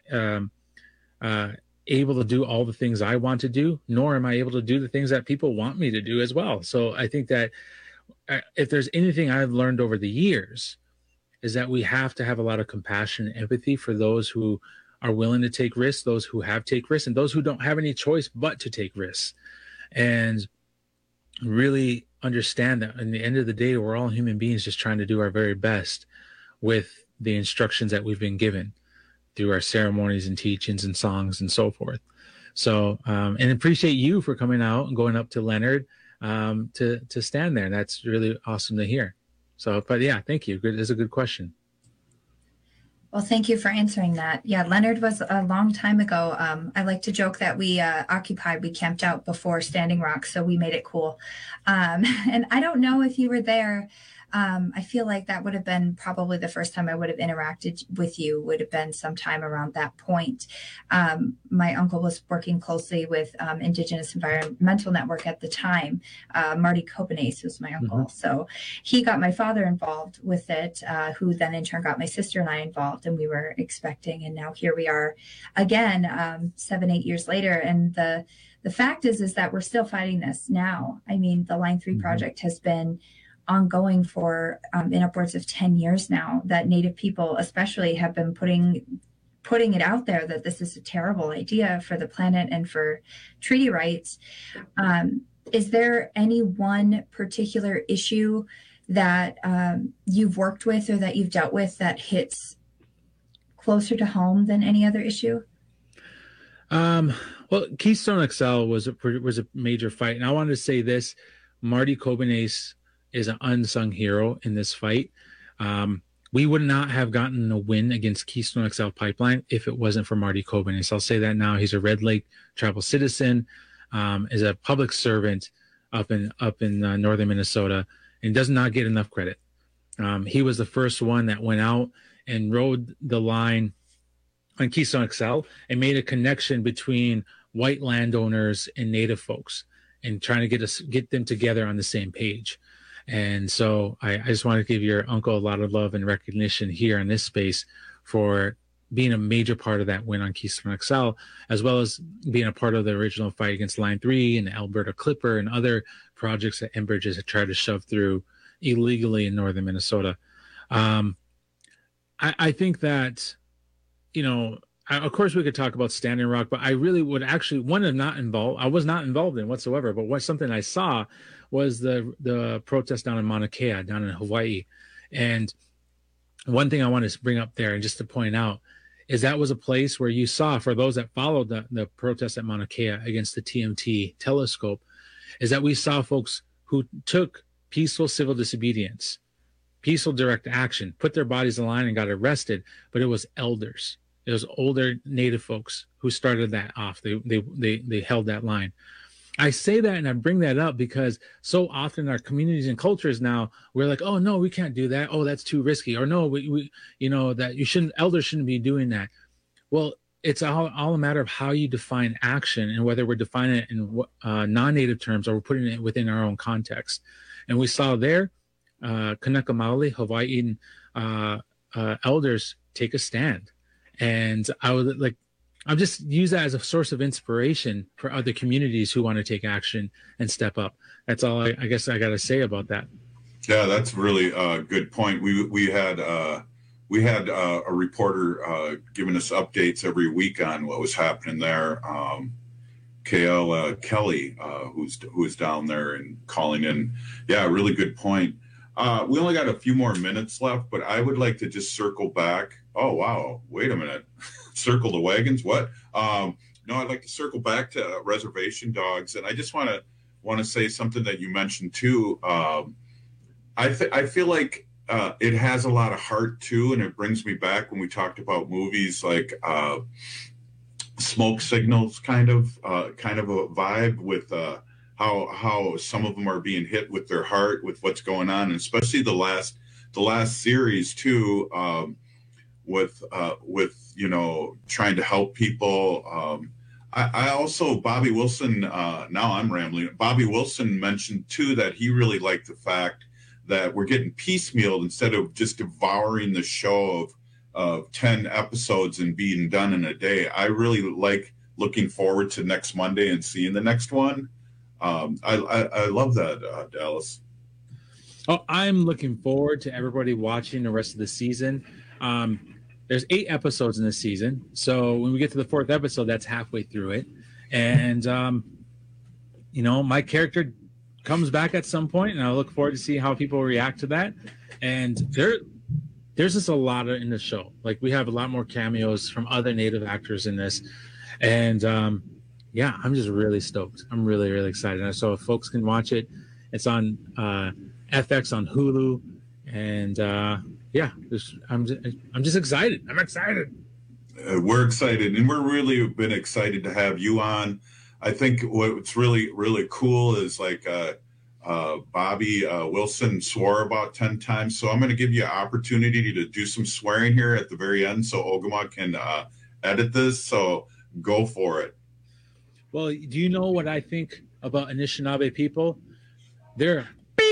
able to do all the things I want to do, nor am I able to do the things that people want me to do as well. So I think that if there's anything I've learned over the years, is that we have to have a lot of compassion and empathy for those who are willing to take risks, those who have take risks, and those who don't have any choice but to take risks. And really understand that in the end of the day, we're all human beings just trying to do our very best with the instructions that we've been given through our ceremonies and teachings and songs and so forth. So, and appreciate you for coming out and going up to Leonard to stand there. That's really awesome to hear. So, but yeah, thank you. Good. That's a good question. Well, thank you for answering that. Yeah, Leonard was a long time ago. I like to joke that we camped out before Standing Rock, so we made it cool. And I don't know if you were there. I feel like that would have been probably the first time I would have interacted with you, would have been sometime around that point. My uncle was working closely with Indigenous Environmental Network at the time. Marty Kobanese was my uncle. So he got my father involved with it, who then in turn got my sister and I involved, and we were expecting. And now here we are again, 7-8 years later. And the fact is that we're still fighting this now. I mean, the Line 3 project has been ongoing for in upwards of 10 years now, that Native people especially have been putting it out there that this is a terrible idea for the planet and for treaty rights. Is there any one particular issue that you've worked with or that you've dealt with that hits closer to home than any other issue? Well, Keystone XL was a major fight. And I wanted to say this, Marty Kobanese is an unsung hero in this fight. We would not have gotten a win against Keystone XL Pipeline if it wasn't for Marty Kobanese. I'll say that now. He's a Red Lake tribal citizen, is a public servant up in northern Minnesota, and does not get enough credit. He was the first one that went out and rode the line on Keystone XL and made a connection between white landowners and Native folks, and trying to get them together on the same page. And so I just want to give your uncle a lot of love and recognition here in this space for being a major part of that win on Keystone XL, as well as being a part of the original fight against Line 3 and the Alberta Clipper and other projects that Enbridge had tried to shove through illegally in northern Minnesota. I think that, of course we could talk about Standing Rock, but I really would actually I was not involved in whatsoever, but something I saw was the protest down in Mauna Kea, down in Hawaii. And one thing I want to bring up there, and just to point out, is that was a place where you saw, for those that followed the protest at Mauna Kea against the TMT telescope, is that we saw folks who took peaceful civil disobedience, peaceful direct action, put their bodies in line and got arrested, but it was elders. It was older Native folks who started that off. They held that line. I say that and I bring that up because so often in our communities and cultures now, we're like, oh no, we can't do that. Oh, that's too risky. Or no, we that elders shouldn't be doing that. Well, it's all a matter of how you define action and whether we're defining it in non-Native terms or we're putting it within our own context. And we saw there, Kanaka Maoli, Hawaiian elders take a stand. And I'll just use that as a source of inspiration for other communities who want to take action and step up. That's all I guess I got to say about that. Yeah, that's really a good point. We had a reporter giving us updates every week on what was happening there. KL Kelly, who's down there and calling in. Yeah, really good point. We only got a few more minutes left, but I would like to just circle back. Oh, wow. Wait a minute. Circle the wagons. What? No, I'd like to circle back to reservation dogs. And I just want to say something that you mentioned too. I feel like it has a lot of heart too. And it brings me back when we talked about movies like Smoke Signals, kind of a vibe with how some of them are being hit with their heart with what's going on, and especially the last series too, with trying to help people. I also, Bobby Wilson, now I'm rambling. Bobby Wilson mentioned too that he really liked the fact that we're getting piecemealed instead of just devouring the show of 10 episodes and being done in a day. I really like looking forward to next Monday and seeing the next one. I love that, Dallas. Oh, I'm looking forward to everybody watching the rest of the season. There's 8 episodes in this season. So when we get to the 4th episode, that's halfway through it. And, my character comes back at some point, and I look forward to see how people react to that. And there's just a lot in the show. Like, we have a lot more cameos from other Native actors in this. And, I'm just really stoked. I'm really, really excited. So if folks can watch it, it's on FX on Hulu. And, yeah, I'm just excited. I'm excited. We're excited, and we're really been excited to have you on. I think what's really, really cool is like Bobby Wilson swore about 10 times. So I'm going to give you an opportunity to do some swearing here at the very end so Ogama can edit this. So go for it. Well, do you know what I think about Anishinaabe people? They're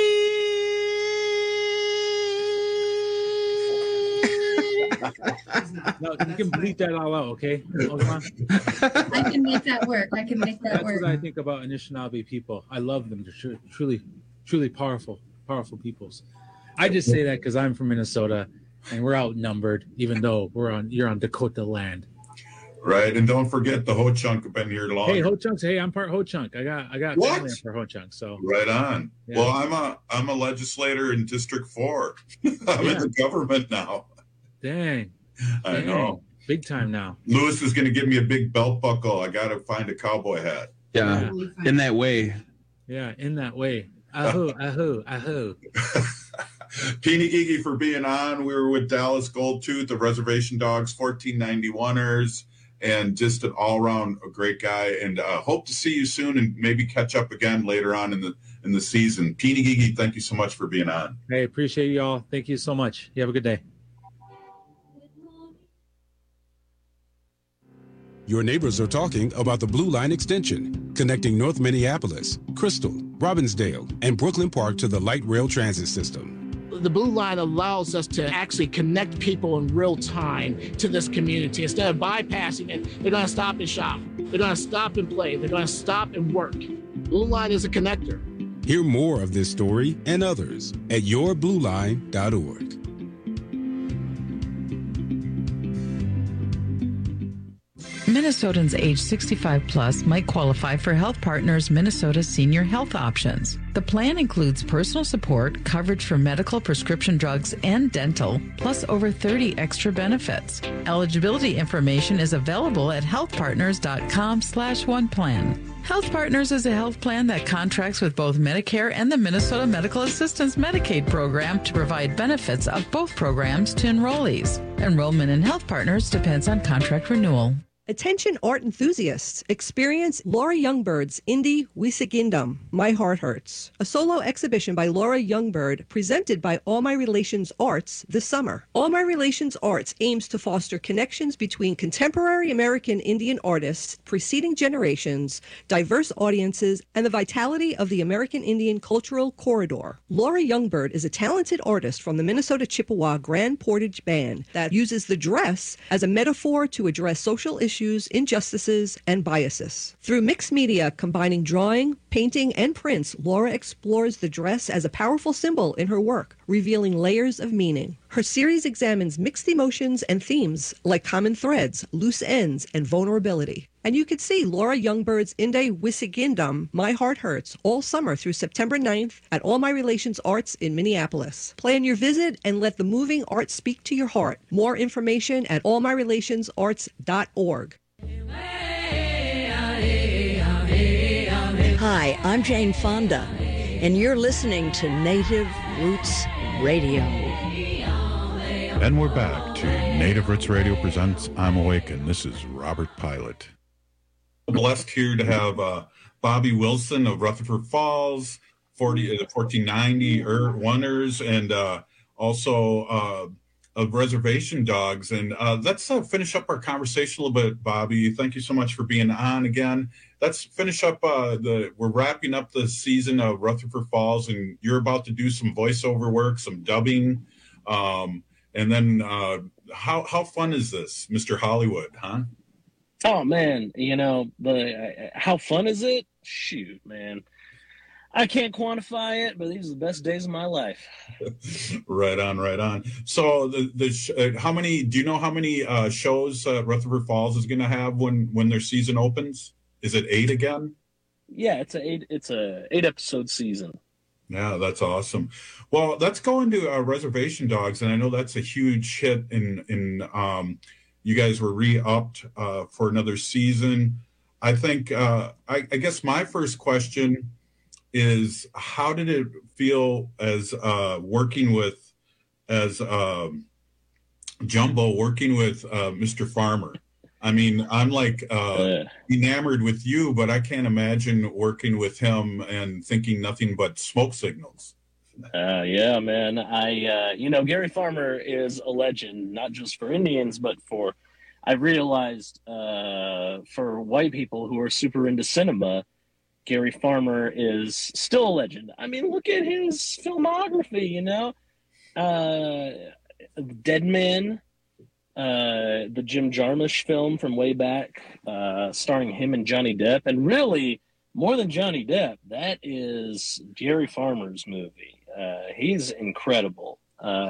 no, you can bleep that all out, okay? I can make that work. That's what I think about Anishinaabe people. I love them. They're truly powerful peoples. I just say that because I'm from Minnesota and we're outnumbered, even though you're on Dakota land. Right, and don't forget the Ho-Chunk have been here long. Hey, Ho-Chunks. Hey, I'm part Ho-Chunk. I got family for Ho-Chunk. So right on. Yeah. Well, I'm a legislator in District 4. I'm in the government now. Dang. I know. Big time now. Lewis is going to give me a big belt buckle. I got to find a cowboy hat. Yeah. In that way. Yeah, in that way. Ahoo, ahoo, ahoo. Peeny Gigi for being on. We were with Dallas Goldtooth, the Reservation Dogs, 1491ers, and just an all-around great guy. And hope to see you soon and maybe catch up again later on in the season. Peeny Gigi, thank you so much for being on. Hey, appreciate you all. Thank you so much. You have a good day. Your neighbors are talking about the Blue Line extension, connecting North Minneapolis, Crystal, Robbinsdale, and Brooklyn Park to the light rail transit system. The Blue Line allows us to actually connect people in real time to this community. Instead of bypassing it, they're going to stop and shop. They're going to stop and play. They're going to stop and work. Blue Line is a connector. Hear more of this story and others at yourblueline.org. Minnesotans age 65 plus might qualify for Health Partners Minnesota Senior Health Options. The plan includes personal support, coverage for medical, prescription drugs, and dental, plus over 30 extra benefits. Eligibility information is available at healthpartners.com/oneplan. Health Partners is a health plan that contracts with both Medicare and the Minnesota Medical Assistance Medicaid program to provide benefits of both programs to enrollees. Enrollment in Health Partners depends on contract renewal. Attention art enthusiasts, experience Laura Youngbird's Indie Wisigindam, My Heart Hurts, a solo exhibition by Laura Youngbird presented by All My Relations Arts this summer. All My Relations Arts aims to foster connections between contemporary American Indian artists, preceding generations, diverse audiences, and the vitality of the American Indian cultural corridor. Laura Youngbird is a talented artist from the Minnesota Chippewa Grand Portage Band that uses the dress as a metaphor to address social issues, injustices, and biases. Through mixed media combining drawing, painting, and prints, Laura explores the dress as a powerful symbol in her work, revealing layers of meaning. Her series examines mixed emotions and themes like common threads, loose ends, and vulnerability. And you could see Laura Youngbird's Indie Wisigindam, My Heart Hurts, all summer through September 9th at All My Relations Arts in Minneapolis. Plan your visit and let the moving art speak to your heart. More information at allmyrelationsarts.org. Hi, I'm Jane Fonda, and you're listening to Native Roots Radio. And we're back to Native Roots Radio presents I'm Awakened. This is Robert Pilot. Blessed here to have Bobby Wilson of Rutherford Falls, 1490 Oneers, and also of Reservation Dogs. And let's finish up our conversation a little bit, Bobby. Thank you so much for being on again. Let's finish up we're wrapping up the season of Rutherford Falls, and you're about to do some voiceover work, some dubbing. And then how fun is this, Mr. Hollywood, huh? Oh man, how fun is it? Shoot, man. I can't quantify it, but these are the best days of my life. Right on. So how many, do you know how many shows Rutherford Falls is going to have when their season opens? Is it 8 again? Yeah, it's a 8-episode season. Yeah, that's awesome. Well, let's go into Reservation Dogs, and I know that's a huge hit in you guys were re-upped for another season. I think, I guess my first question is, how did it feel as working with as Jumbo working with Mr. Farmer. I mean, I'm like enamored with you, but I can't imagine working with him and thinking nothing but smoke signals. Yeah, man. Gary Farmer is a legend, not just for Indians, but I realized for white people who are super into cinema, Gary Farmer is still a legend. I mean, look at his filmography, Dead Man, the Jim Jarmusch film from way back, starring him and Johnny Depp. And really, more than Johnny Depp, that is Gary Farmer's movie. He's incredible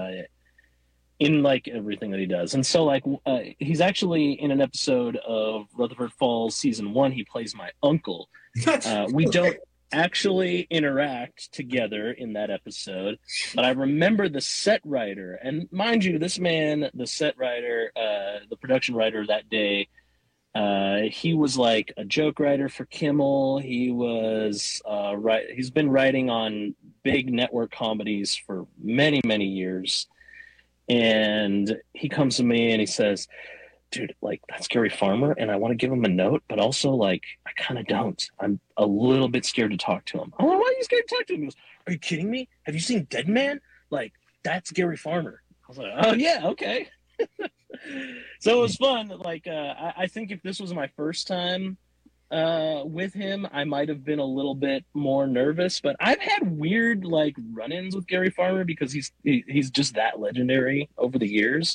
in like everything that he does. And so he's actually in an episode of Rutherford Falls season 1. He plays my uncle. We don't actually interact together in that episode, but I remember the set writer, and mind you, this man, the set writer, the production writer that day, he was like a joke writer for Kimmel. He was he's been writing on big network comedies for many, many years. And he comes to me and he says, dude, like, that's Gary Farmer, and I want to give him a note, but also, like, I kind of don't. I'm a little bit scared to talk to him. I'm like, why are you scared to talk to him? He goes, are you kidding me? Have you seen Dead Man? Like, that's Gary Farmer. I was like, oh, yeah, okay. So it was fun. Like, I think if this was my first time with him, I might have been a little bit more nervous, but I've had weird, like, run-ins with Gary Farmer because he's just that legendary over the years.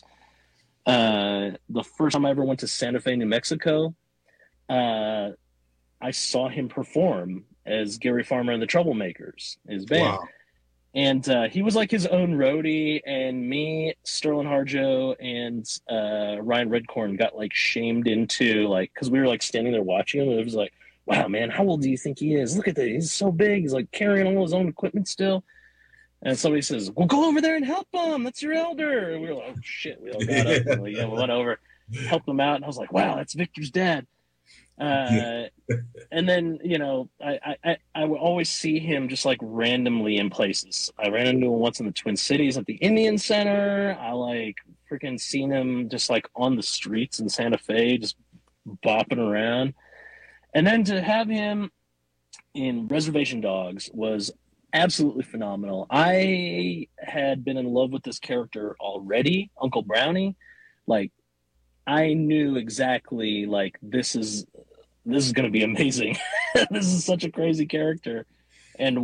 The first time I ever went to Santa Fe, New Mexico, I saw him perform as Gary Farmer and the Troublemakers, his band. Wow. And he was like his own roadie, and me, Sterling Harjo, and Ryan Redcorn got like shamed into like, because we were like standing there watching him, and it was like, wow, man, how old do you think he is? Look at that, he's so big, he's like carrying all his own equipment still. And somebody says, well, go over there and help him. That's your elder. And we were like, oh, shit. We all got up and we went over, helped him out. And I was like, wow, that's Victor's dad. And then, I would always see him just like randomly in places. I ran into him once in the Twin Cities at the Indian Center. I like freaking seen him just like on the streets in Santa Fe, just bopping around. And then to have him in Reservation Dogs was absolutely phenomenal. I had been in love with this character already, Uncle Brownie. Like, I knew exactly, like, this is going to be amazing. This is such a crazy character. And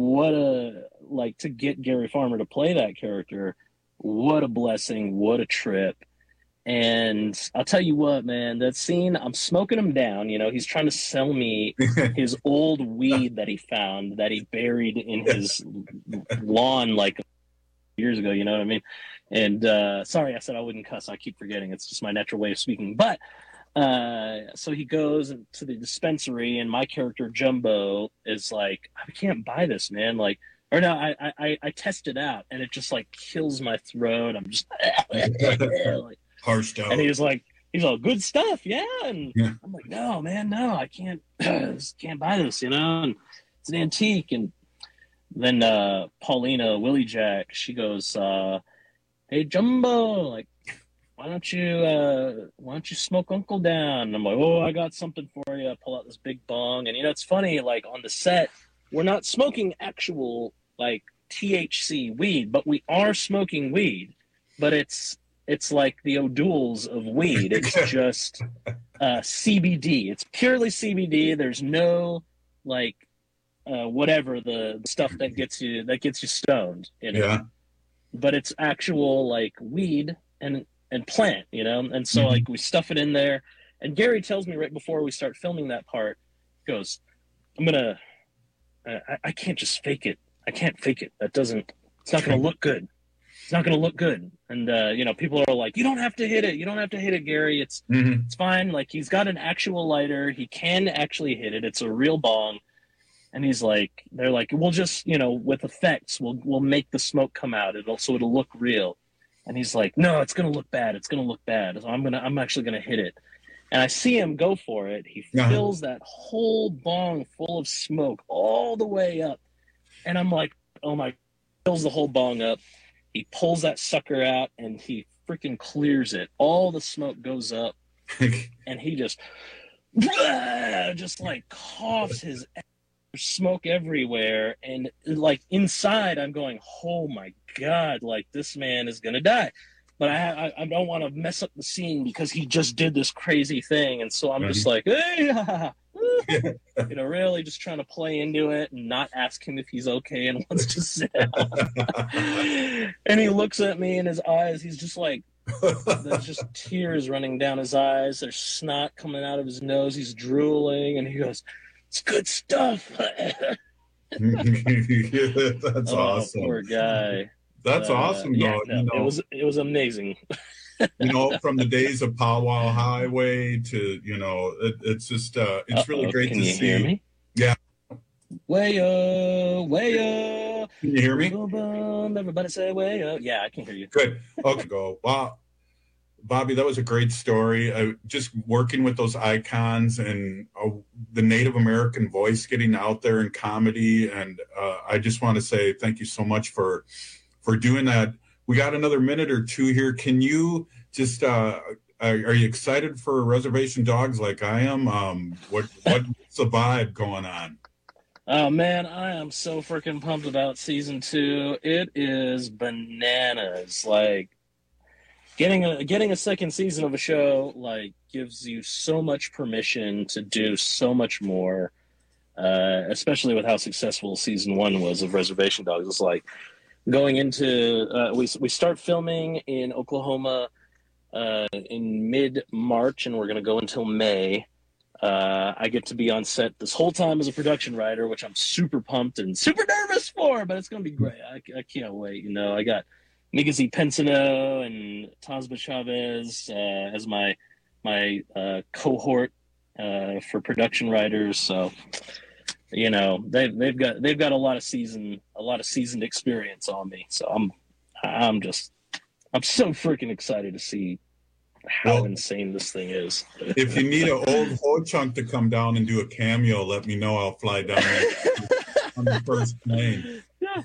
to get Gary Farmer to play that character, what a blessing, what a trip. And I'll tell you what, man, that scene, I'm smoking him down. He's trying to sell me his old weed that he found, that he buried in his lawn like years ago, you know what I mean? And sorry, I said I wouldn't cuss. I keep forgetting. It's just my natural way of speaking. But so he goes to the dispensary, and my character, Jumbo, is like, I can't buy this, man. Like, or no, I test it out, and it just, like, kills my throat. I'm just like, harsh out. And he's all good stuff, yeah. And I'm like, no, man, no, I can't buy this, and it's an antique. And then Paulina Willie Jack, she goes, hey Jumbo, like, why don't you smoke Uncle down? And I'm like, oh, I got something for you. I pull out this big bong, and it's funny, like, on the set, we're not smoking actual like THC weed, but we are smoking weed, but it's like the O'Douls of weed. It's just CBD. It's purely CBD. There's no like whatever the stuff that gets you stoned. Yeah. But it's actual like weed and plant, And so like we stuff it in there. And Gary tells me right before we start filming that part, he goes, I can't just fake it. I can't fake it. It's not going to look good. It's not going to look good. And, people are like, you don't have to hit it. You don't have to hit it, Gary. It's fine. Like, he's got an actual lighter. He can actually hit it. It's a real bong. And he's like, they're like, we'll just, with effects, we'll make the smoke come out. It'll look real. And he's like, no, it's going to look bad. It's going to look bad. So I'm actually going to hit it. And I see him go for it. He fills that whole bong full of smoke all the way up. And I'm like, oh my, fills the whole bong up. He pulls that sucker out and he freaking clears it. All the smoke goes up, and he just like coughs his smoke everywhere. And like inside, I'm going, oh my God, like this man is gonna die. But I don't want to mess up the scene because he just did this crazy thing, and so I'm just like, hey, really just trying to play into it and not ask him if he's okay and wants to sit down. And he looks at me in his eyes. He's just like, there's just tears running down his eyes. There's snot coming out of his nose. He's drooling, and he goes, "It's good stuff." That's awesome. Poor guy. That's awesome, though. Yeah, no, it was amazing. From the days of Powwow Highway to, it's just it's really great to see. Can you hear me? Yeah. Way Can you hear me? Everybody say way. Yeah, I can hear you. Good. Okay, go. Wow. Bobby, that was a great story. Just working with those icons and the Native American voice getting out there in comedy. And I just want to say thank you so much for doing that. We got another minute or two here. Can you just, are you excited for Reservation Dogs like I am? What's the vibe going on? Oh man, I am so freaking pumped about season 2. It is bananas. Like getting a second season of a show like gives you so much permission to do so much more. Especially with how successful season 1 was of Reservation Dogs. It's like going into we start filming in Oklahoma in mid-March, and we're going to go until May. I get to be on set this whole time as a production writer, which I'm super pumped and super nervous for, but it's going to be great. I can't wait. I got Migazi Pensino and Tasba Chavez as my cohort for production writers. So they've got a lot of seasoned experience on me. So I'm so freaking excited to see how insane this thing is. If you need an old Ho Chunk to come down and do a cameo, let me know. I'll fly down on the first plane. Yeah.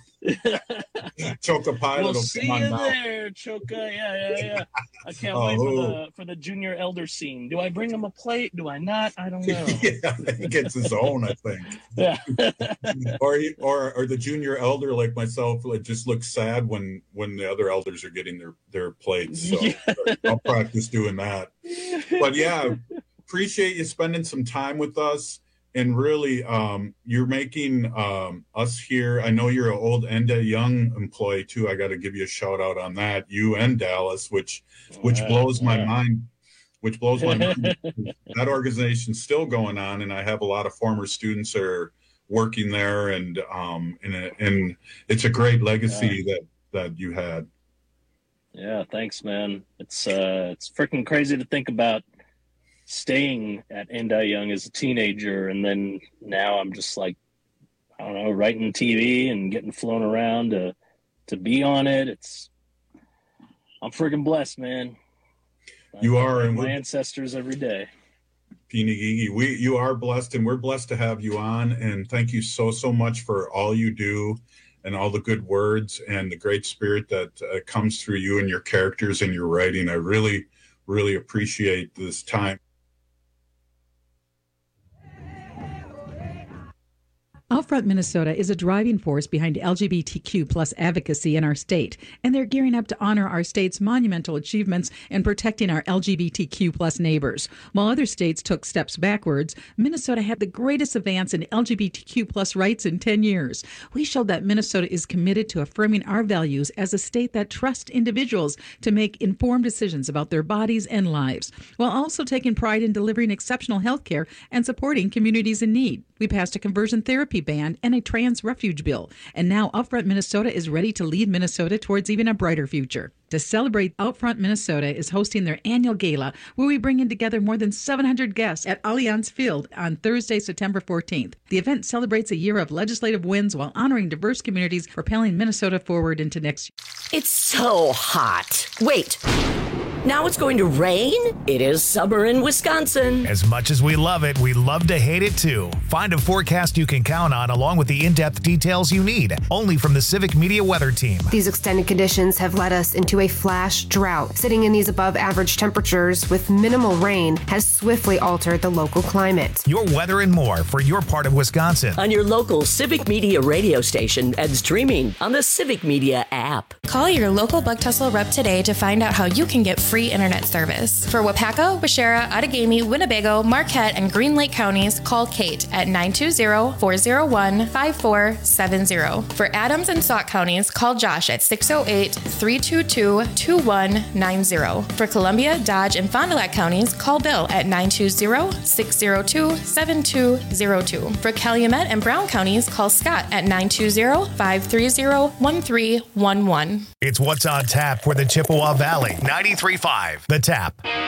Choka Pilot we'll will see come you on there, Choka. Yeah. I can't wait for the junior elder scene. Do I bring him a plate? Do I not? I don't know. Yeah, he gets his own, I think. Yeah. or the junior elder like myself just looks sad when the other elders are getting their plates. So I'll practice doing that. But yeah, appreciate you spending some time with us. And really, you're making us here. I know you're an old Enda Young employee too. I got to give you a shout out on that. You and Dallas, which blows my mind. Which blows my mind. That organization's still going on, and I have a lot of former students that are working there, and it's a great legacy that you had. Yeah, thanks, man. It's freaking crazy to think about staying at Enda Young as a teenager, and then now I'm just like, I don't know, writing TV and getting flown around to be on it. I'm freaking blessed, man. You are, and my ancestors every day. Pinigigi, you are blessed, and we're blessed to have you on. And thank you so much for all you do and all the good words and the great spirit that comes through you and your characters and your writing. I really, really appreciate this time. Outfront Minnesota is a driving force behind LGBTQ plus advocacy in our state, and they're gearing up to honor our state's monumental achievements in protecting our LGBTQ plus neighbors. While other states took steps backwards, Minnesota had the greatest advance in LGBTQ plus rights in 10 years. We showed that Minnesota is committed to affirming our values as a state that trusts individuals to make informed decisions about their bodies and lives, while also taking pride in delivering exceptional health care and supporting communities in need. We passed a conversion therapy ban and a trans refuge bill. And now Outfront Minnesota is ready to lead Minnesota towards even a brighter future. To celebrate, Outfront Minnesota is hosting their annual gala, where we bring in together more than 700 guests at Allianz Field on Thursday, September 14th. The event celebrates a year of legislative wins while honoring diverse communities, propelling Minnesota forward into next year. It's so hot. Wait. Now it's going to rain? It is summer in Wisconsin. As much as we love it, we love to hate it too. Find a forecast you can count on along with the in-depth details you need, only from the Civic Media Weather Team. These extended conditions have led us into a flash drought. Sitting in these above average temperatures with minimal rain has swiftly altered the local climate. Your weather and more for your part of Wisconsin. On your local Civic Media radio station and streaming on the Civic Media app. Call your local Bug Tussle rep today to find out how you can get free internet service. For Wapaka, Waushara, Outagamie, Winnebago, Marquette, and Green Lake counties, call Kate at 920-401-5470. For Adams and Sauk counties, call Josh at 608-322-2190. For Columbia, Dodge, and Fond du Lac counties, call Bill at 920-602-7202. For Calumet and Brown counties, call Scott at 920-530-1311. It's What's on Tap for the Chippewa Valley. 93.5 The Tap.